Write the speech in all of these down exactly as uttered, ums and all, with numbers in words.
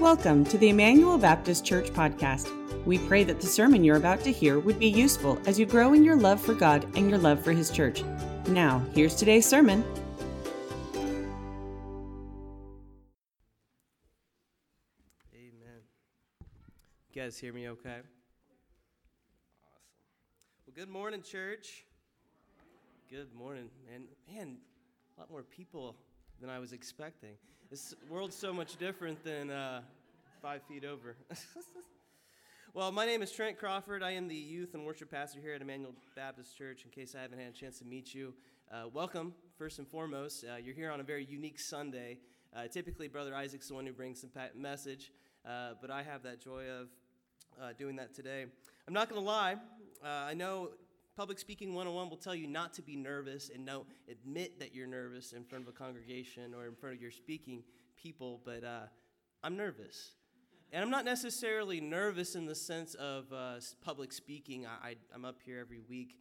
Welcome to the Emmanuel Baptist Church podcast. We pray that the sermon you're about to hear would be useful as you grow in your love for God and your love for His church. Now, here's today's sermon. Amen. You guys hear me okay? Awesome. Well, good morning, church. Good morning. And man, a lot more people than I was expecting. This world's so much different than uh, five feet over. Well, my name is Trent Crawford. I am the youth and worship pastor here at Emmanuel Baptist Church. In case I haven't had a chance to meet you, uh, welcome, first and foremost. Uh, you're here on a very unique Sunday. Uh, typically, Brother Isaac's the one who brings the message, uh, but I have that joy of uh, doing that today. I'm not going to lie. Uh, I know Public Speaking one oh one will tell you not to be nervous and no, admit that you're nervous in front of a congregation or in front of your speaking people, but uh, I'm nervous. And I'm not necessarily nervous in the sense of uh, public speaking. I, I, I'm up here every week.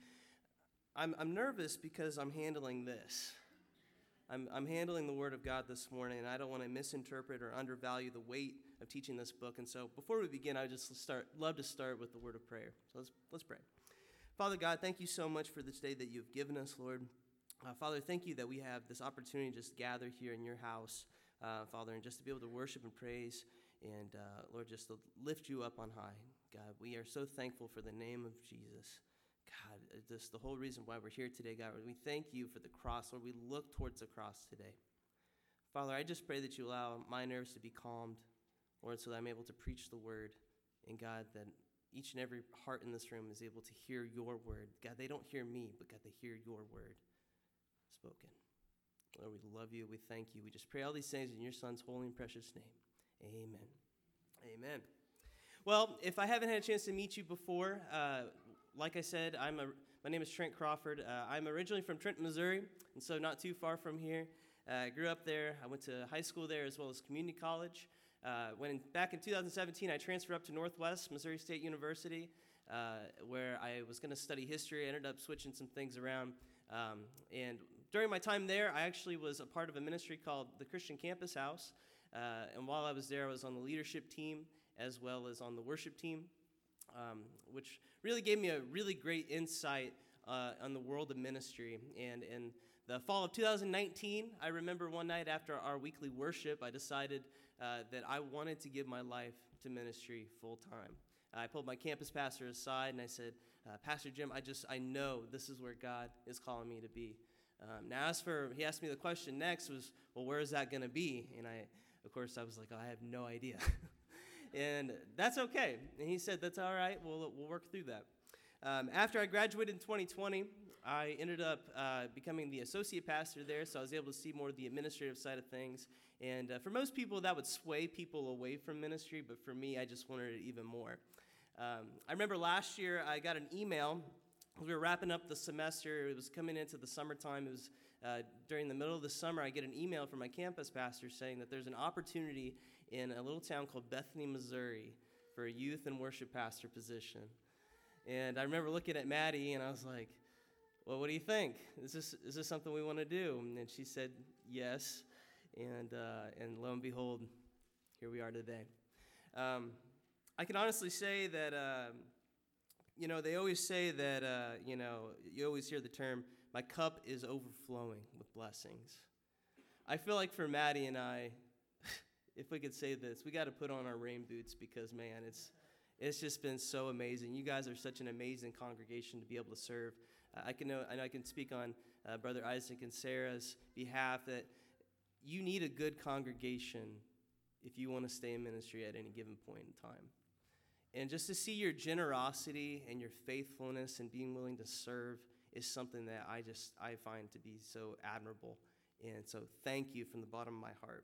I'm, I'm nervous because I'm handling this. I'm, I'm handling the Word of God this morning, and I don't want to misinterpret or undervalue the weight of teaching this book. And so before we begin, I would just start, love to start with the word of prayer. So let's, let's pray. Father God, thank you so much for this day that you've given us, Lord. Uh, Father, thank you that we have this opportunity to just gather here in your house, uh, Father, and just to be able to worship and praise and, uh, Lord, just to lift you up on high. God, we are so thankful for the name of Jesus. God, this is the whole reason why we're here today, God. We thank you for the cross, Lord. We look towards the cross today. Father, I just pray that you allow my nerves to be calmed, Lord, so that I'm able to preach the word. And God, that each and every heart in this room is able to hear your word. God, they don't hear me, but God, they hear your word spoken. Lord, we love you. We thank you. We just pray all these things in your Son's holy and precious name. Amen. Amen. Well, if I haven't had a chance to meet you before, uh, like I said, I'm a, my name is Trent Crawford. Uh, I'm originally from Trenton, Missouri, and so not too far from here. Uh, I grew up there. I went to high school there as well as community college. Uh, when back in two thousand seventeen, I transferred up to Northwest Missouri State University, uh, where I was going to study history. I ended up switching some things around. Um, and during my time there, I actually was a part of a ministry called the Christian Campus House. Uh, and while I was there, I was on the leadership team as well as on the worship team, um, which really gave me a really great insight uh, on the world of ministry. And in the fall of two thousand nineteen, I remember one night after our weekly worship, I decided Uh, that I wanted to give my life to ministry full time. Uh, I pulled my campus pastor aside and I said, uh, Pastor Jim, I just, I know this is where God is calling me to be. Um, now as for, he asked me the question next was, well, where is that going to be? And I, of course, I was like, oh, I have no idea. And that's okay. And he said, that's all right. We'll, we'll work through that. Um, after I graduated in twenty twenty, I ended up uh, becoming the associate pastor there, so I was able to see more of the administrative side of things. And uh, for most people, that would sway people away from ministry, but for me, I just wanted it even more. Um, I remember last year, I got an email. We were wrapping up the semester. It was coming into the summertime. It was uh, during the middle of the summer, I get an email from my campus pastor saying that there's an opportunity in a little town called Bethany, Missouri, for a youth and worship pastor position. And I remember looking at Maddie, and I was like, well, what do you think? Is this is this something we want to do? And she said, yes. And uh, and lo and behold, here we are today. Um, I can honestly say that, uh, you know, they always say that, uh, you know, you always hear the term, my cup is overflowing with blessings. I feel like for Maddie and I, if we could say this, we got to put on our rain boots because, man, it's it's just been so amazing. You guys are such an amazing congregation to be able to serve. Uh, I can know, and I can speak on uh, Brother Isaac and Sarah's behalf that you need a good congregation if you want to stay in ministry at any given point in time. And just to see your generosity and your faithfulness and being willing to serve is something that I just, I find to be so admirable. And so thank you from the bottom of my heart.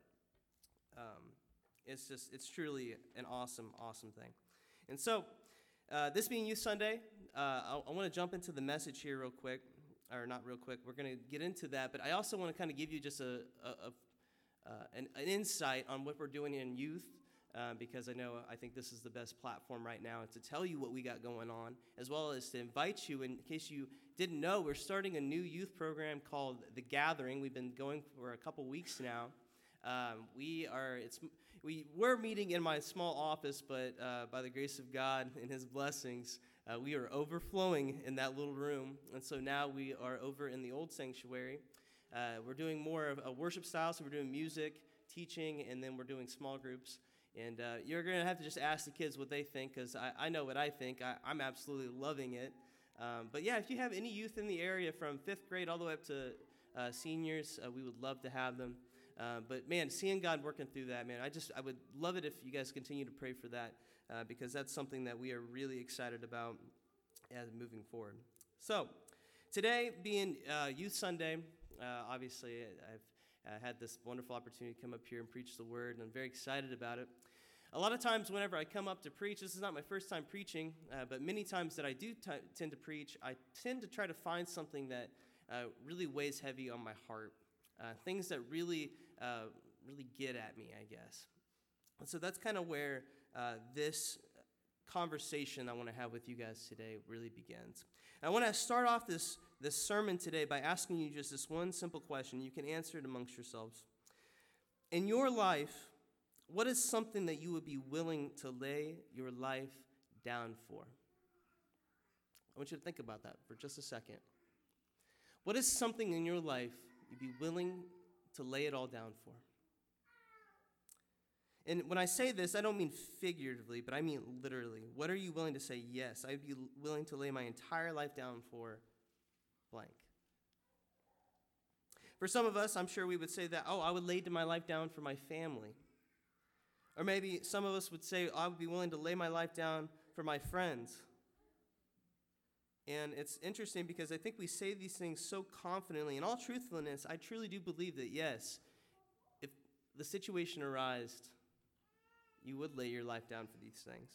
Um, it's just, it's truly an awesome, awesome thing. And so, uh, this being Youth Sunday, uh, I, I want to jump into the message here real quick, or not real quick. We're going to get into that, but I also want to kind of give you just a, a, a uh, an, an insight on what we're doing in youth, uh, because I know I think this is the best platform right now to tell you what we got going on, as well as to invite you. In case you didn't know, we're starting a new youth program called The Gathering. We've been going for a couple weeks now. Um, we are, it's, we were meeting in my small office, but uh, by the grace of God and his blessings, uh, we are overflowing in that little room. And so now we are over in the old sanctuary. Uh, we're doing more of a worship style, so we're doing music, teaching, and then we're doing small groups. And uh, you're going to have to just ask the kids what they think, because I, I know what I think. I, I'm absolutely loving it. Um, but yeah, if you have any youth in the area from fifth grade all the way up to uh, seniors, uh, we would love to have them. Uh, but man, seeing God working through that, man, I just I would love it if you guys continue to pray for that, uh, because that's something that we are really excited about as moving forward. So today being uh, Youth Sunday, uh, obviously I've uh, had this wonderful opportunity to come up here and preach the word, and I'm very excited about it. A lot of times whenever I come up to preach, this is not my first time preaching, uh, but many times that I do t- tend to preach, I tend to try to find something that uh, really weighs heavy on my heart, uh, things that really, uh, really get at me, I guess. And so that's kind of where uh, this conversation I want to have with you guys today really begins. And I want to start off this, this sermon today by asking you just this one simple question. You can answer it amongst yourselves. In your life, what is something that you would be willing to lay your life down for? I want you to think about that for just a second. What is something in your life you'd be willing to lay it all down for? And when I say this, I don't mean figuratively, but I mean literally. What are you willing to say, yes, I'd be willing to lay my entire life down for blank? For some of us, I'm sure we would say that, oh, I would lay my life down for my family. Or maybe some of us would say, I would be willing to lay my life down for my friends. And it's interesting because I think we say these things so confidently. In all truthfulness, I truly do believe that, yes, if the situation arised, you would lay your life down for these things.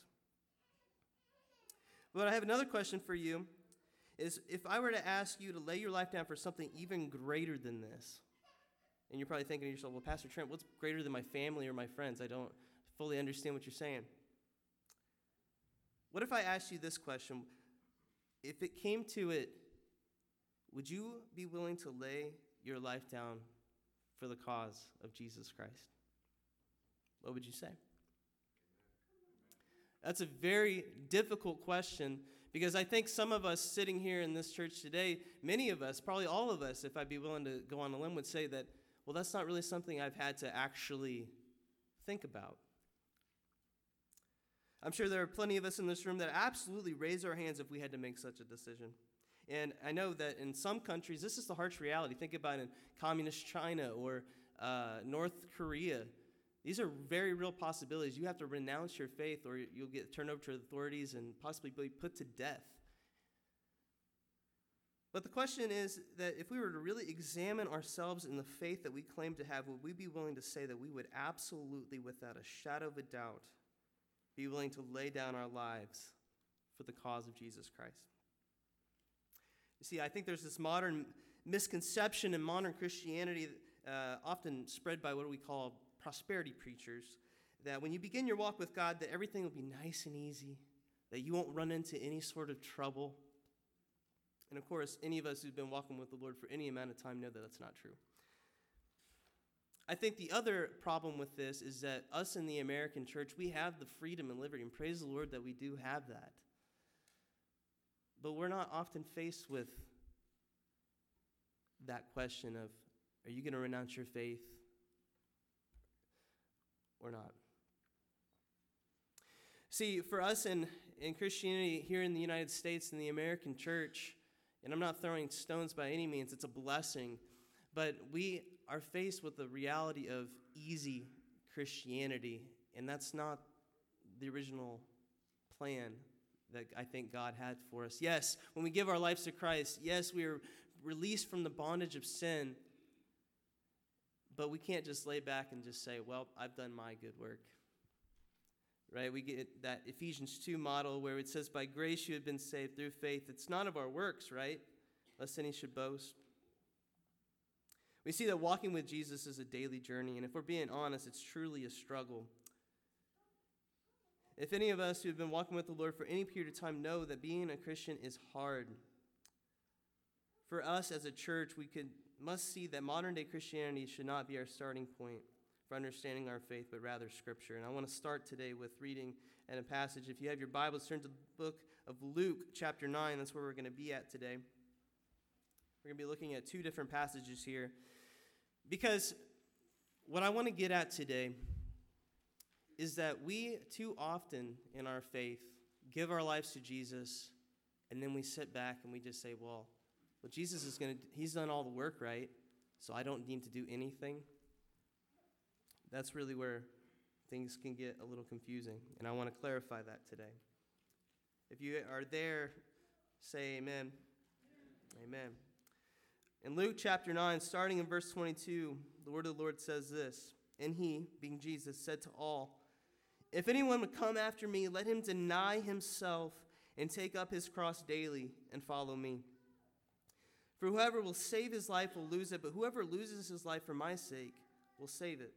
But I have another question for you, is if I were to ask you to lay your life down for something even greater than this, and you're probably thinking to yourself, well, Pastor Trent, what's greater than my family or my friends? I don't fully understand what you're saying. What if I asked you this question? If it came to it, would you be willing to lay your life down for the cause of Jesus Christ? What would you say? That's a very difficult question, because I think some of us sitting here in this church today, many of us, probably all of us, if I'd be willing to go on a limb, would say that, well, that's not really something I've had to actually think about. I'm sure there are plenty of us in this room that absolutely raise our hands if we had to make such a decision. And I know that in some countries, this is the harsh reality. Think about in communist China or uh, North Korea. These are very real possibilities. You have to renounce your faith, or you'll get turned over to authorities and possibly be put to death. But the question is that if we were to really examine ourselves in the faith that we claim to have, would we be willing to say that we would absolutely, without a shadow of a doubt, be willing to lay down our lives for the cause of Jesus Christ? You see, I think there's this modern misconception in modern Christianity, uh, often spread by what we call prosperity preachers, that when you begin your walk with God, that everything will be nice and easy, that you won't run into any sort of trouble. And of course, any of us who've been walking with the Lord for any amount of time know that that's not true. I think the other problem with this is that us in the American church, we have the freedom and liberty, and praise the Lord that we do have that. But we're not often faced with that question of, are you going to renounce your faith or not? See, for us in, in Christianity here in the United States, in the American church, and I'm not throwing stones by any means, it's a blessing, but we are faced with the reality of easy Christianity, and that's not the original plan that I think God had for us. Yes, when we give our lives to Christ, yes, we are released from the bondage of sin, but we can't just lay back and just say, well, I've done my good work. Right? We get that Ephesians two model where it says, by grace you have been saved through faith. It's not of our works, right? Lest any should boast. We see that walking with Jesus is a daily journey, and if we're being honest, it's truly a struggle. If any of us who have been walking with the Lord for any period of time know that being a Christian is hard, for us as a church, we could must see that modern-day Christianity should not be our starting point. for understanding our faith, but rather Scripture. And I want to start today with reading and a passage. If you have your Bibles, turn to the book of Luke, chapter nine. That's where we're going to be at today. We're going to be looking at two different passages here. Because what I want to get at today is that we too often in our faith give our lives to Jesus, and then we sit back and we just say, well, well, Jesus is going to, he's done all the work, right? So I don't need to do anything. That's really where things can get a little confusing, and I want to clarify that today. If you are there, say amen. Amen. In Luke chapter nine, starting in verse twenty-two, the word of the Lord says this, and he, being Jesus, said to all, if anyone would come after me, let him deny himself and take up his cross daily and follow me. For whoever will save his life will lose it, but whoever loses his life for my sake will save it.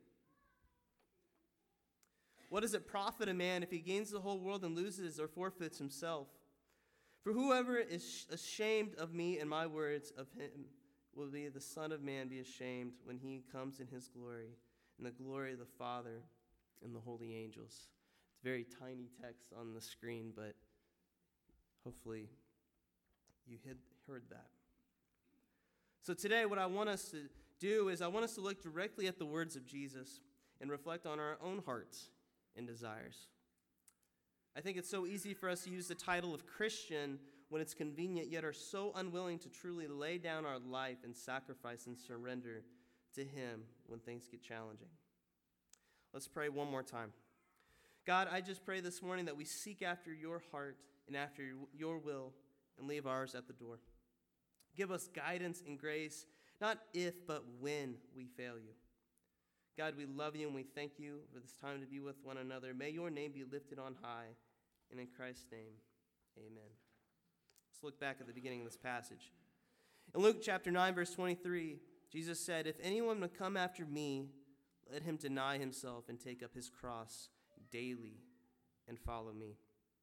What does it profit a man if he gains the whole world and loses or forfeits himself? For whoever is ashamed of me and my words, of him will be the Son of Man be ashamed when he comes in his glory, and the glory of the Father and the holy angels. It's very tiny text on the screen, but hopefully you had heard that. So today what I want us to do is I want us to look directly at the words of Jesus and reflect on our own hearts and desires. I think it's so easy for us to use the title of Christian when it's convenient, yet are so unwilling to truly lay down our life and sacrifice and surrender to him when things get challenging. Let's pray one more time. God, I just pray this morning that we seek after your heart and after your will and leave ours at the door. Give us guidance and grace, not if, but when we fail you. God, we love you and we thank you for this time to be with one another. May your name be lifted on high, and in Christ's name, amen. Let's look back at the beginning of this passage. In Luke chapter nine, verse twenty-three, Jesus said, if anyone would come after me, let him deny himself and take up his cross daily and follow me.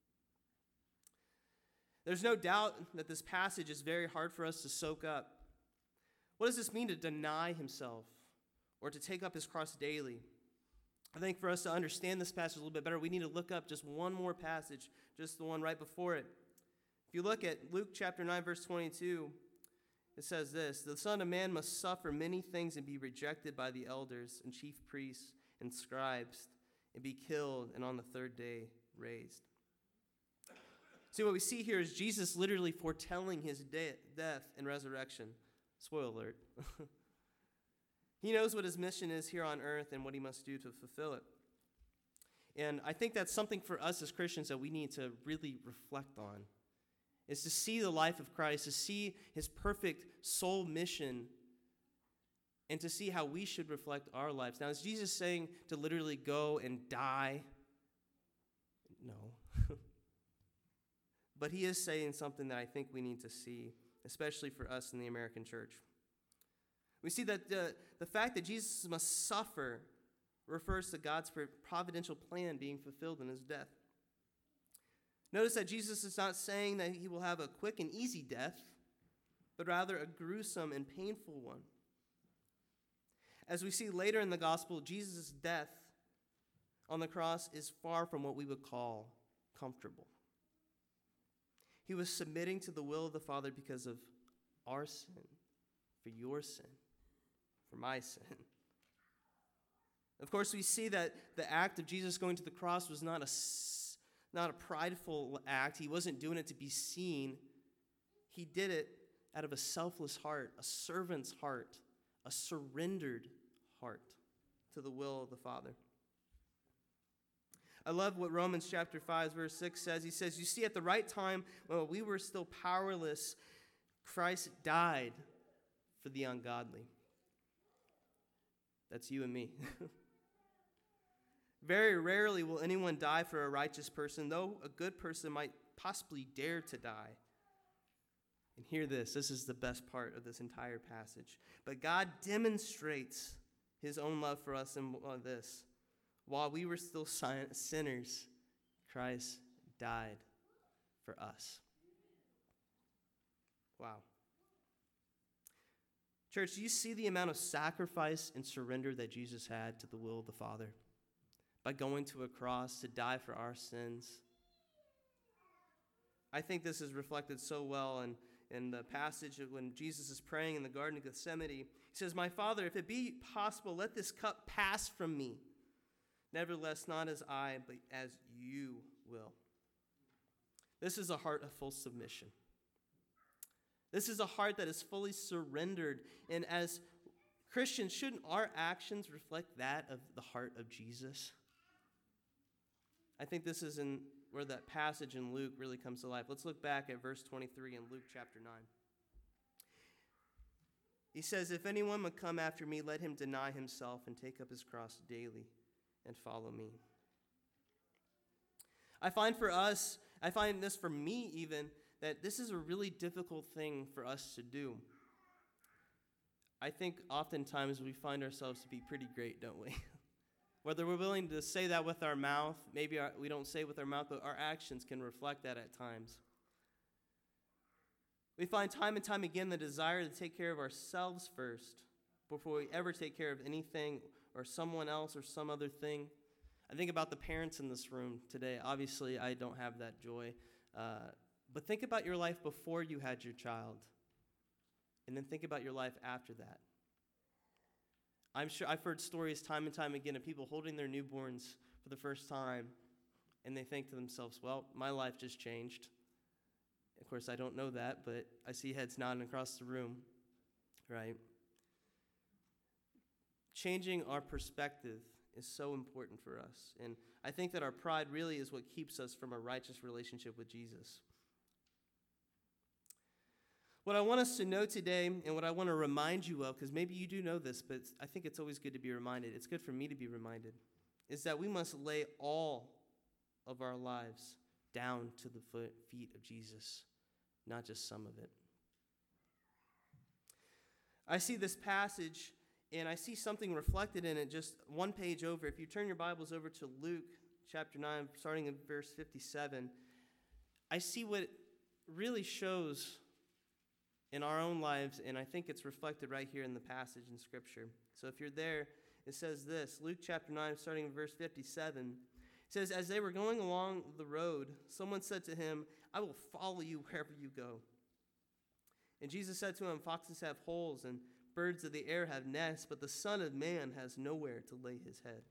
There's no doubt that this passage is very hard for us to soak up. What does this mean to deny himself or to take up his cross daily? I think for us to understand this passage a little bit better, we need to look up just one more passage, just the one right before it. If you look at Luke chapter nine, verse twenty-two, it says this, the Son of Man must suffer many things and be rejected by the elders and chief priests and scribes and be killed and on the third day raised. See, what we see here is Jesus literally foretelling his de- death and resurrection. Spoiler alert. He knows what his mission is here on earth and what he must do to fulfill it. And I think that's something for us as Christians that we need to really reflect on, is to see the life of Christ, to see his perfect soul mission, and to see how we should reflect our lives. Now, is Jesus saying to literally go and die? No. But he is saying something that I think we need to see, especially for us in the American church. We see that the, the fact that Jesus must suffer refers to God's providential plan being fulfilled in his death. Notice that Jesus is not saying that he will have a quick and easy death, but rather a gruesome and painful one. As we see later in the gospel, Jesus' death on the cross is far from what we would call comfortable. He was submitting to the will of the Father because of our sin, for your sin, for my sin. Of course, we see that the act of Jesus going to the cross was not a, not a prideful act. He wasn't doing it to be seen. He did it out of a selfless heart, a servant's heart, a surrendered heart to the will of the Father. I love what Romans chapter five, verse six says. He says, you see, at the right time, when we were still powerless, Christ died for the ungodly. That's you and me. Very rarely will anyone die for a righteous person, though a good person might possibly dare to die. And hear this, this is the best part of this entire passage. But God demonstrates his own love for us in this. While we were still sinners, Christ died for us. Wow. Church, do you see the amount of sacrifice and surrender that Jesus had to the will of the Father by going to a cross to die for our sins? I think this is reflected so well in, in the passage of when Jesus is praying in the Garden of Gethsemane. He says, "My Father, if it be possible, let this cup pass from me. Nevertheless, not as I, but as you will." This is a heart of full submission. This is a heart that is fully surrendered. And as Christians, shouldn't our actions reflect that of the heart of Jesus? I think this is in where that passage in Luke really comes to life. Let's look back at verse twenty-three in Luke chapter nine. He says, "If anyone would come after me, let him deny himself and take up his cross daily and follow me." I find for us, I find this for me even, that this is a really difficult thing for us to do. I think oftentimes we find ourselves to be pretty great, don't we? Whether we're willing to say that with our mouth, maybe our, we don't say it with our mouth, but our actions can reflect that at times. We find time and time again the desire to take care of ourselves first before we ever take care of anything or someone else or some other thing. I think about the parents in this room today. Obviously, I don't have that joy. Uh, but think about your life before you had your child. And then think about your life after that. I'm sure I've heard stories time and time again of people holding their newborns for the first time, and they think to themselves, well, my life just changed. Of course, I don't know that, but I see heads nodding across the room, right? Changing our perspective is so important for us. And I think that our pride really is what keeps us from a righteous relationship with Jesus. What I want us to know today, and what I want to remind you of, because maybe you do know this, but I think it's always good to be reminded, it's good for me to be reminded, is that we must lay all of our lives down to the foot, feet of Jesus, not just some of it. I see this passage, and I see something reflected in it just one page over. If you turn your Bibles over to Luke chapter nine, starting in verse fifty-seven, I see what really shows in our own lives, and I think it's reflected right here in the passage in Scripture. So if you're there, it says this, Luke chapter nine, starting in verse fifty-seven. It says, "As they were going along the road, someone said to him, 'I will follow you wherever you go.' And Jesus said to him, 'Foxes have holes, and birds of the air have nests, but the Son of Man has nowhere to lay his head.'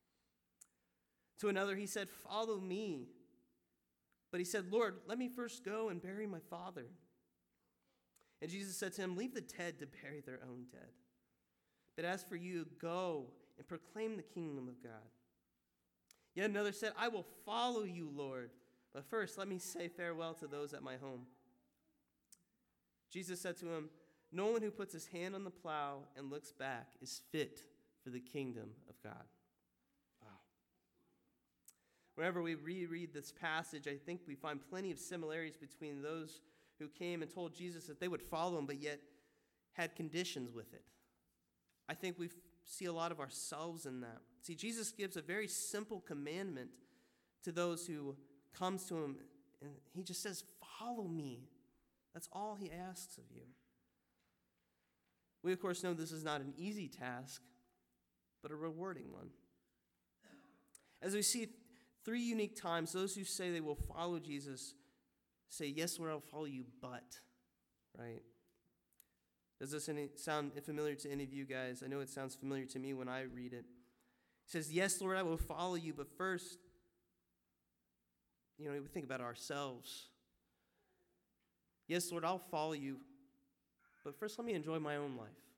To another he said, 'Follow me.' But he said, 'Lord, let me first go and bury my father.' And Jesus said to him, 'Leave the dead to bury their own dead. But as for you, go and proclaim the kingdom of God.' Yet another said, 'I will follow you, Lord, but first let me say farewell to those at my home.' Jesus said to him, 'No one who puts his hand on the plow and looks back is fit for the kingdom of God.'" Wow. Whenever we reread this passage, I think we find plenty of similarities between those who came and told Jesus that they would follow him, but yet had conditions with it. I think we see a lot of ourselves in that. See, Jesus gives a very simple commandment to those who comes to him, and he just says, "Follow me." That's all he asks of you. We, of course, know this is not an easy task, but a rewarding one. As we see three unique times, those who say they will follow Jesus say, "Yes, Lord, I'll follow you, but," right? Does this any, sound familiar to any of you guys? I know it sounds familiar to me when I read it. It says, "Yes, Lord, I will follow you, but first," you know, we think about ourselves. "Yes, Lord, I'll follow you, but first let me enjoy my own life.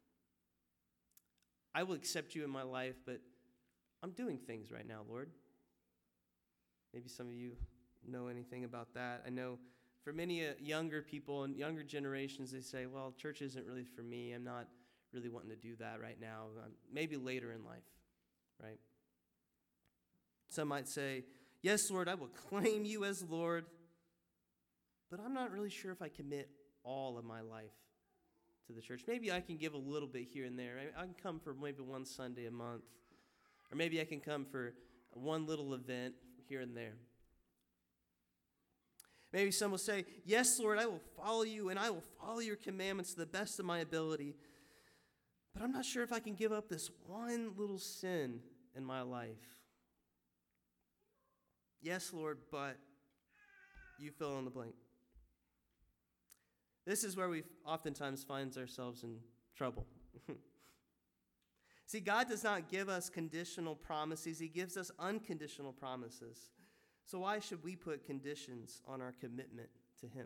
I will accept you in my life, but I'm doing things right now, Lord." Maybe some of you know anything about that. I know for many uh, younger people and younger generations, they say, well, church isn't really for me. I'm not really wanting to do that right now. Um, maybe later in life, right? Some might say, "Yes, Lord, I will claim you as Lord, but I'm not really sure if I commit all of my life to the church. Maybe I can give a little bit here and there. I can come for maybe one Sunday a month, or maybe I can come for one little event here and there." Maybe some will say, "Yes, Lord, I will follow you, and I will follow your commandments to the best of my ability. but I'm not sure if I can give up this one little sin in my life. Yes, Lord, but you fill in the blank. This is where we oftentimes find ourselves in trouble. See, God does not give us conditional promises. He gives us unconditional promises. So why should we put conditions on our commitment to him?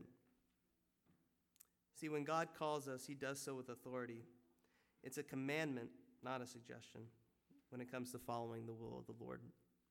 See, when God calls us, he does so with authority. It's a commandment, not a suggestion, when it comes to following the will of the Lord.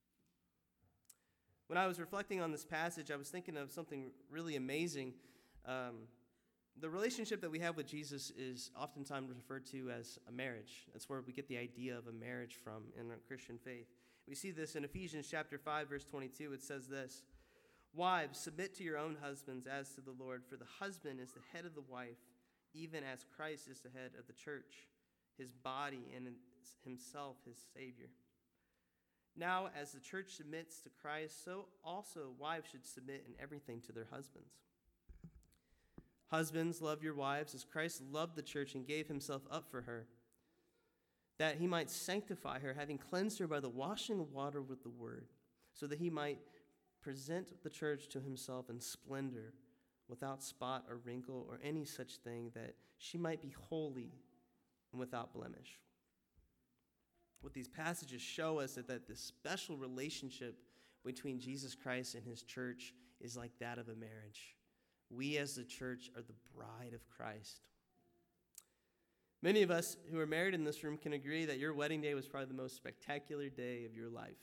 When I was reflecting on this passage, I was thinking of something really amazing. Um, the relationship that we have with Jesus is oftentimes referred to as a marriage. That's where we get the idea of a marriage from in our Christian faith. We see this in Ephesians chapter five, verse twenty-two. It says this, "Wives, submit to your own husbands as to the Lord, for the husband is the head of the wife, even as Christ is the head of the church, his body, and himself his Savior. Now, as the church submits to Christ, so also wives should submit in everything to their husbands. Husbands, love your wives as Christ loved the church and gave himself up for her, that he might sanctify her, having cleansed her by the washing of water with the word, so that he might present the church to himself in splendor, without spot or wrinkle or any such thing, that she might be holy and without blemish." What these passages show us is that this special relationship between Jesus Christ and his church is like that of a marriage. We as the church are the bride of Christ. Many of us who are married in this room can agree that your wedding day was probably the most spectacular day of your life.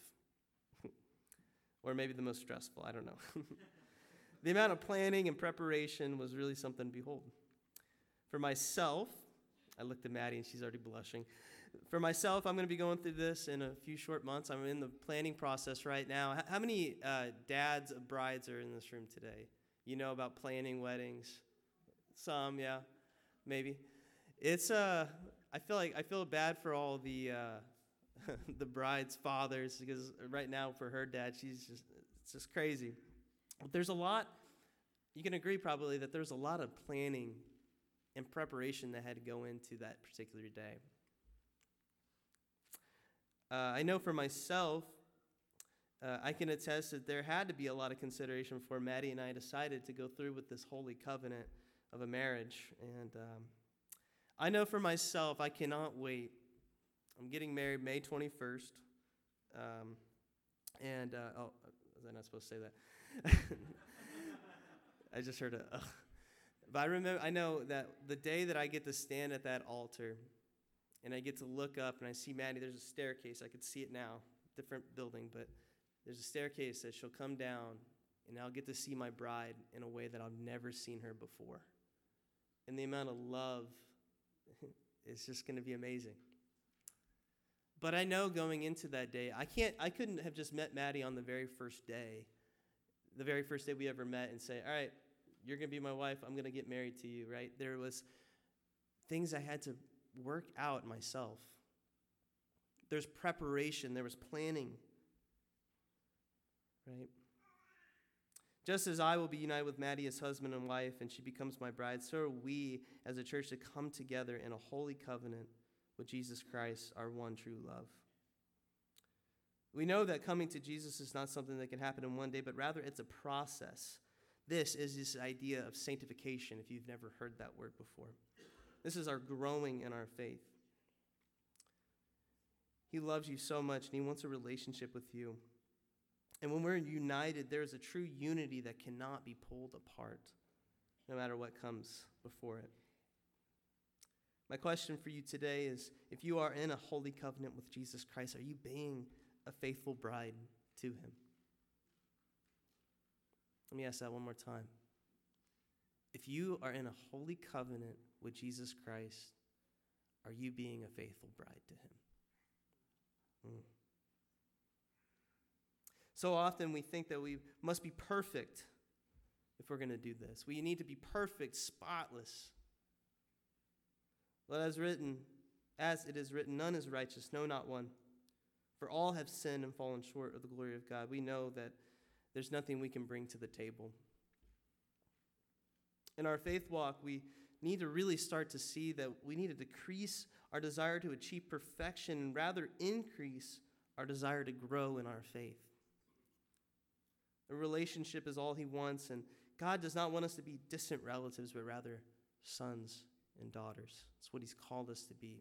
Or maybe the most stressful, I don't know. The amount of planning and preparation was really something to behold. For myself, I looked at Maddie and she's already blushing. For myself, I'm going to be going through this in a few short months. I'm in the planning process right now. How many uh, dads of brides are in this room today? You know about planning weddings? Some, yeah, maybe. It's uh, I feel like I feel bad for all the uh, the bride's fathers, because right now for her dad, she's just it's just crazy. There's a lot. You can agree probably that there's a lot of planning and preparation that had to go into that particular day. Uh, I know for myself, uh, I can attest that there had to be a lot of consideration before Maddie and I decided to go through with this holy covenant of a marriage. And um, I know for myself, I cannot wait. I'm getting married May twenty-first. Um, and, uh, oh, was I not supposed to say that? I just heard a, uh, but I remember, I know that the day that I get to stand at that altar and I get to look up and I see Maddie, there's a staircase. I could see it now, different building, but there's a staircase that she'll come down and I'll get to see my bride in a way that I've never seen her before. And the amount of love is just going to be amazing. But I know going into that day, I can't, I couldn't have just met Maddie on the very first day, the very first day we ever met, and say, all right, you're going to be my wife, I'm going to get married to you, right? There was things I had to work out myself. There's preparation, there was planning, right? Just as I will be united with Maddie as husband and wife, and she becomes my bride, so are we as a church to come together in a holy covenant with Jesus Christ, our one true love. We know that coming to Jesus is not something that can happen in one day, but rather it's a process. This is this idea of sanctification, if you've never heard that word before. This is our growing in our faith. He loves you so much, and he wants a relationship with you. And when we're united, there is a true unity that cannot be pulled apart, no matter what comes before it. My question for you today is, if you are in a holy covenant with Jesus Christ, are you being a faithful bride to him? Let me ask that one more time. If you are in a holy covenant with Jesus Christ, are you being a faithful bride to him? Mm. So often we think that we must be perfect if we're going to do this. We need to be perfect, spotless. But as written, as it is written, none is righteous, no, not one. For all have sinned and fallen short of the glory of God. We know that there's nothing we can bring to the table. In our faith walk, we need to really start to see that we need to decrease our desire to achieve perfection and rather increase our desire to grow in our faith. A relationship is all he wants, and God does not want us to be distant relatives, but rather sons and daughters. That's what he's called us to be.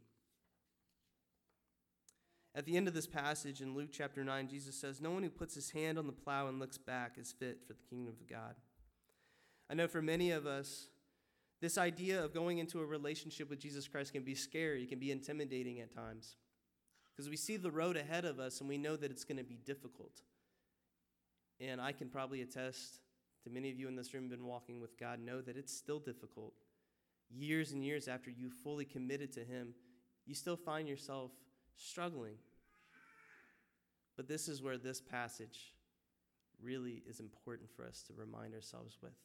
At the end of this passage in Luke chapter nine, Jesus says, "No one who puts his hand on the plow and looks back is fit for the kingdom of God." I know for many of us, this idea of going into a relationship with Jesus Christ can be scary. It can be intimidating at times because we see the road ahead of us and we know that it's going to be difficult. And I can probably attest to many of you in this room who have been walking with God know that it's still difficult. Years and years after you fully committed to him, you still find yourself struggling. But this is where this passage really is important for us to remind ourselves with.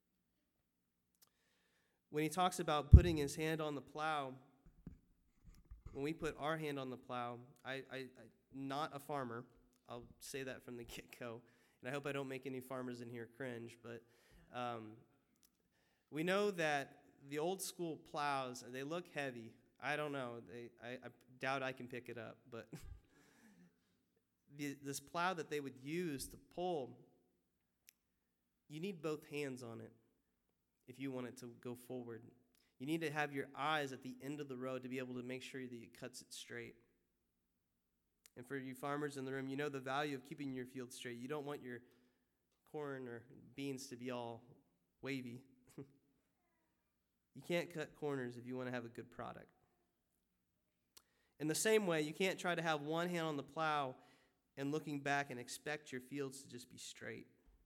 When he talks about putting his hand on the plow, when we put our hand on the plow, I, I, I not a farmer. I'll say that from the get-go. And I hope I don't make any farmers in here cringe, but um, we know that the old school plows, they look heavy. I don't know. They, I, I doubt I can pick it up, but the, this plow that they would use to pull, you need both hands on it if you want it to go forward. You need to have your eyes at the end of the road to be able to make sure that it cuts it straight. And for you farmers in the room, you know the value of keeping your field straight. You don't want your corn or beans to be all wavy. You can't cut corners if you want to have a good product. In the same way, you can't try to have one hand on the plow and looking back and expect your fields to just be straight.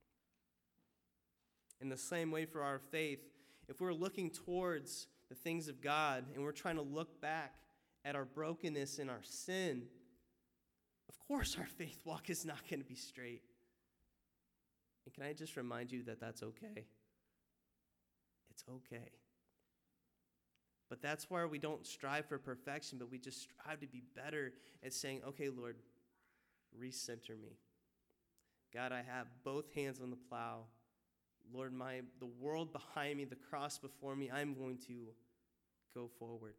In the same way for our faith, if we're looking towards the things of God and we're trying to look back at our brokenness and our sin, of course our faith walk is not going to be straight. And can I just remind you that that's okay? It's okay. But that's where we don't strive for perfection, but we just strive to be better at saying, okay, Lord, recenter me. God, I have both hands on the plow. Lord, my the world behind me, the cross before me, I'm going to go forward.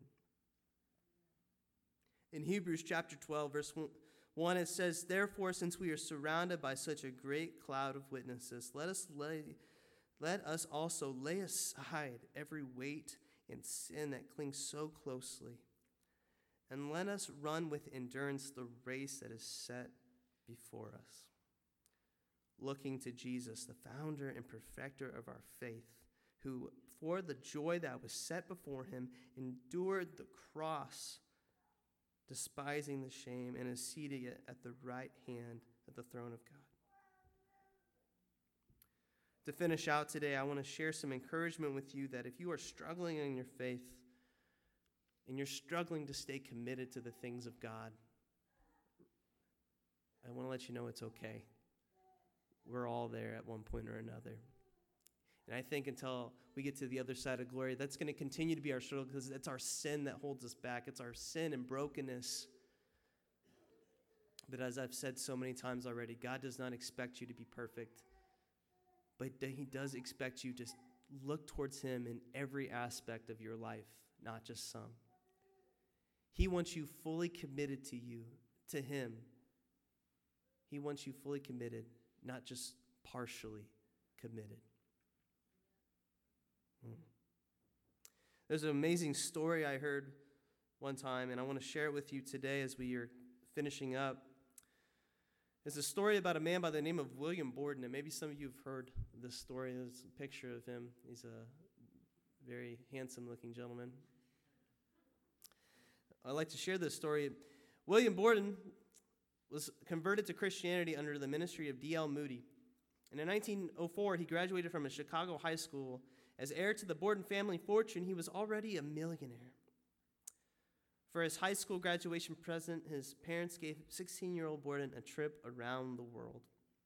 In Hebrews chapter twelve, verse one, it says, "Therefore, since we are surrounded by such a great cloud of witnesses, let us lay, let us also lay aside every weight and sin that clings so closely, and let us run with endurance the race that is set before us, looking to Jesus, the founder and perfecter of our faith, who, for the joy that was set before him, endured the cross, despising the shame, and is seated at the right hand of the throne of God." To finish out today, I want to share some encouragement with you that if you are struggling in your faith and you're struggling to stay committed to the things of God, I want to let you know it's okay. We're all there at one point or another. And I think until we get to the other side of glory, that's going to continue to be our struggle because it's our sin that holds us back. It's our sin and brokenness. But as I've said so many times already, God does not expect you to be perfect. But he does expect you to look towards him in every aspect of your life, not just some. He wants you fully committed to you, to him. He wants you fully committed, not just partially committed. Hmm. There's an amazing story I heard one time, and I want to share it with you today as we are finishing up. It's a story about a man by the name of William Borden, and maybe some of you have heard this story. There's a picture of him. He's a very handsome-looking gentleman. I'd like to share this story. William Borden was converted to Christianity under the ministry of D L Moody. And in nineteen oh four, he graduated from a Chicago high school. As heir to the Borden family fortune, he was already a millionaire. For his high school graduation present, his parents gave sixteen-year-old Borden a trip around the world.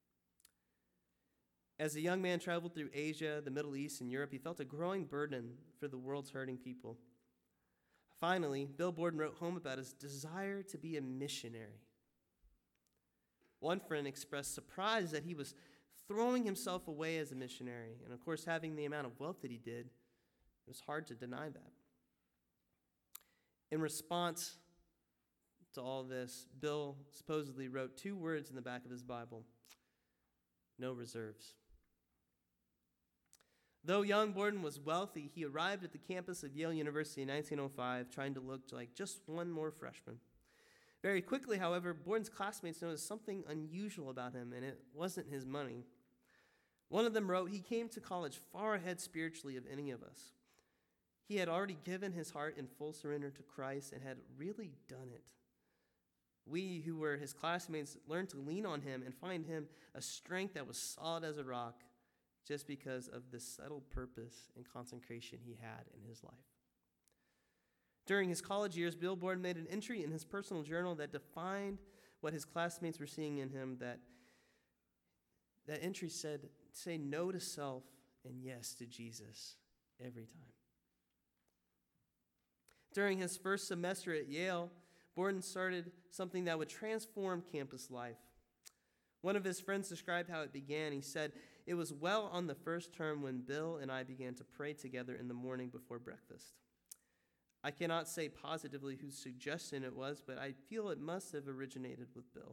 As the young man traveled through Asia, the Middle East, and Europe, he felt a growing burden for the world's hurting people. Finally, Bill Borden wrote home about his desire to be a missionary. One friend expressed surprise that he was throwing himself away as a missionary, and of course, having the amount of wealth that he did, It was hard to deny that. In response to all this, Bill supposedly wrote two words in the back of his Bible: no reserves. Though young Borden was wealthy, he arrived at the campus of Yale University in nineteen oh five trying to look like just one more freshman. Very quickly, however, Borden's classmates noticed something unusual about him, and it wasn't his money. One of them wrote, he came to college far ahead spiritually of any of us. He had already given his heart in full surrender to Christ and had really done it. We, who were his classmates, learned to lean on him and find him a strength that was solid as a rock just because of the settled purpose and consecration he had in his life. During his college years, Bill Borden made an entry in his personal journal that defined what his classmates were seeing in him. That, that entry said, say no to self and yes to Jesus every time. During his first semester at Yale, Borden started something that would transform campus life. One of his friends described how it began. He said, it was well on the first term when Bill and I began to pray together in the morning before breakfast. I cannot say positively whose suggestion it was, but I feel it must have originated with Bill.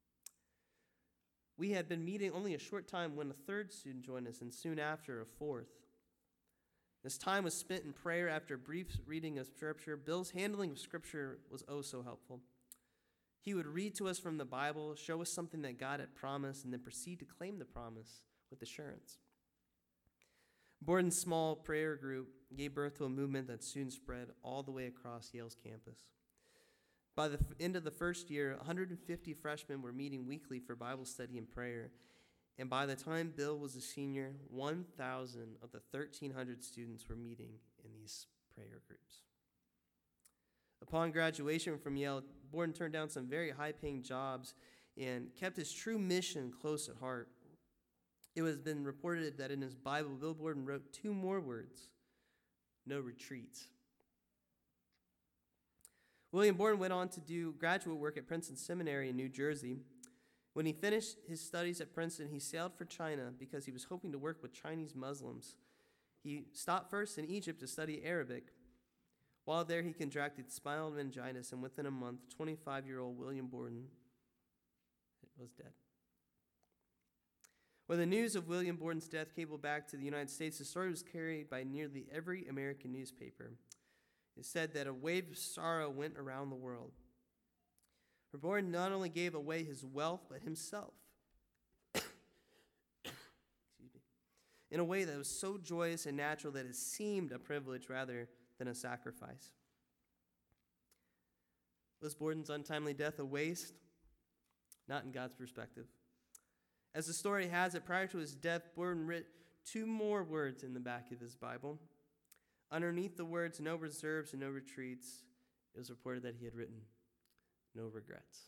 We had been meeting only a short time when a third student joined us, and soon after, a fourth. This time was spent in prayer after a brief reading of Scripture. Bill's handling of Scripture was oh so helpful. He would read to us from the Bible, show us something that God had promised, and then proceed to claim the promise with assurance. Borden's small prayer group gave birth to a movement that soon spread all the way across Yale's campus. By the end of the first year, one hundred fifty freshmen were meeting weekly for Bible study and prayer. And by the time Bill was a senior, one thousand of the thirteen hundred students were meeting in these prayer groups. Upon graduation from Yale, Borden turned down some very high-paying jobs and kept his true mission close at heart. It has been reported that in his Bible, Bill Borden wrote two more words: no retreats. William Borden went on to do graduate work at Princeton Seminary in New Jersey. When he finished his studies at Princeton, he sailed for China because he was hoping to work with Chinese Muslims. He stopped first in Egypt to study Arabic. While there, he contracted spinal meningitis, and within a month, twenty-five-year-old William Borden was dead. When the news of William Borden's death cabled back to the United States, the story was carried by nearly every American newspaper. It said that a wave of sorrow went around the world. For Borden not only gave away his wealth, but himself. Excuse me. In a way that was so joyous and natural that it seemed a privilege rather than a sacrifice. Was Borden's untimely death a waste? Not in God's perspective. As the story has it, prior to his death, Borden wrote two more words in the back of his Bible. Underneath the words, no reserves and no retreats, it was reported that he had written, no regrets.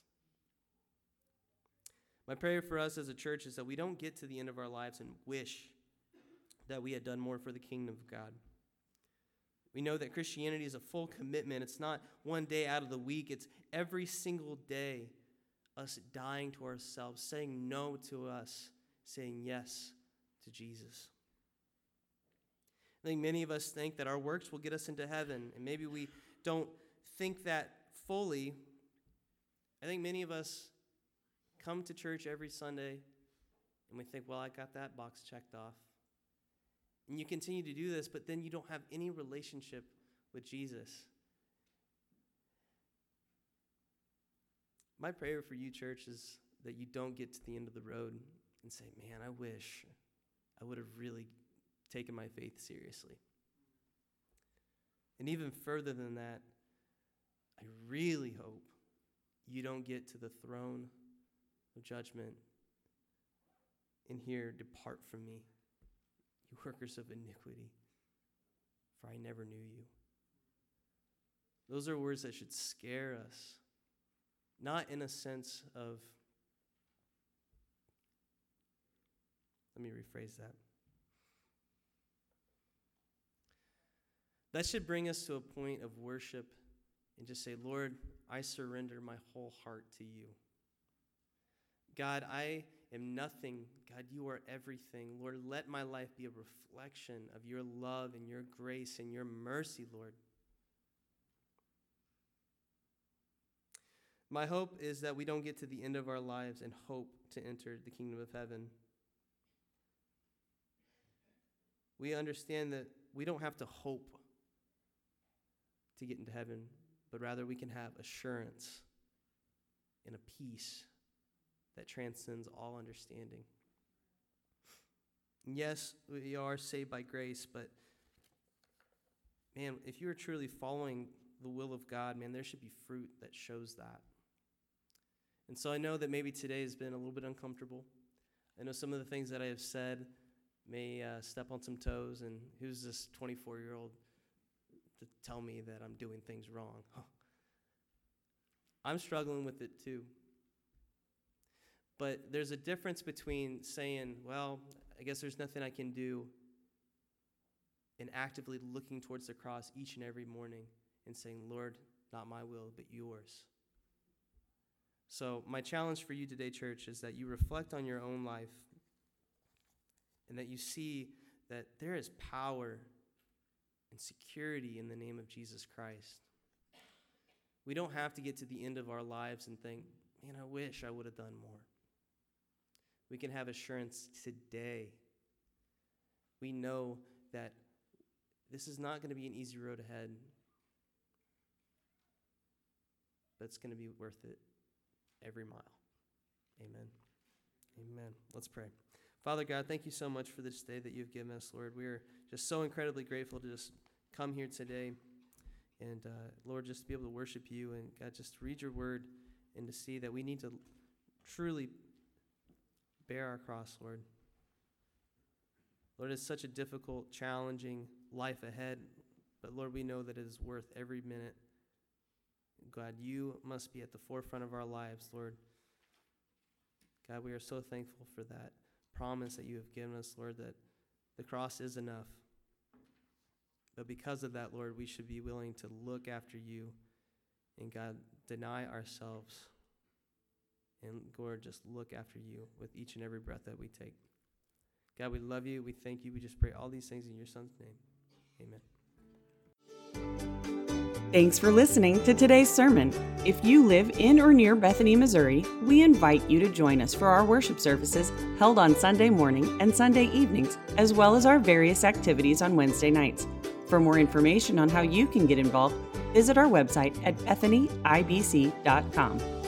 My prayer for us as a church is that we don't get to the end of our lives and wish that we had done more for the kingdom of God. We know that Christianity is a full commitment. It's not one day out of the week. It's every single day, us dying to ourselves, saying no to us, saying yes to Jesus. I think many of us think that our works will get us into heaven, and maybe we don't think that fully. I think many of us come to church every Sunday, and we think, well, I got that box checked off. And you continue to do this, but then you don't have any relationship with Jesus. My prayer for you, church, is that you don't get to the end of the road and say, man, I wish I would have really taken my faith seriously. And even further than that, I really hope you don't get to the throne of judgment and hear, depart from me, you workers of iniquity, for I never knew you. Those are words that should scare us, not in a sense of, let me rephrase that. That should bring us to a point of worship and just say, Lord, I surrender my whole heart to you. God, I am nothing. God, you are everything. Lord, let my life be a reflection of your love and your grace and your mercy, Lord. My hope is that we don't get to the end of our lives and hope to enter the kingdom of heaven. We understand that we don't have to hope to get into heaven, but rather we can have assurance and a peace that transcends all understanding. Yes, we are saved by grace, but man, if you are truly following the will of God, man, there should be fruit that shows that. And so I know that maybe today has been a little bit uncomfortable. I know some of the things that I have said may uh, step on some toes, and who's this twenty-four-year-old to tell me that I'm doing things wrong? I'm struggling with it too. But there's a difference between saying, well, I guess there's nothing I can do, and actively looking towards the cross each and every morning and saying, Lord, not my will, but yours. So my challenge for you today, church, is that you reflect on your own life and that you see that there is power and security in the name of Jesus Christ. We don't have to get to the end of our lives and think, man, I wish I would have done more. We can have assurance today. We know that this is not going to be an easy road ahead, but it's going to be worth it every mile. Amen. Amen. Let's pray. Father God, thank you so much for this day that you've given us, Lord. We are just so incredibly grateful to just come here today and, uh, Lord, just to be able to worship you and, God, just to read your word and to see that we need to truly bear our cross, Lord. Lord, it's such a difficult, challenging life ahead, but, Lord, we know that it is worth every minute. God, you must be at the forefront of our lives, Lord. God, we are so thankful for that promise that you have given us, Lord, that the cross is enough. But because of that, Lord, we should be willing to look after you and, God, deny ourselves and, Lord, just look after you with each and every breath that we take. God, we love you. We thank you. We just pray all these things in your Son's name. Amen. Thanks for listening to today's sermon. If you live in or near Bethany, Missouri, we invite you to join us for our worship services held on Sunday morning and Sunday evenings, as well as our various activities on Wednesday nights. For more information on how you can get involved, visit our website at bethany i b c dot com.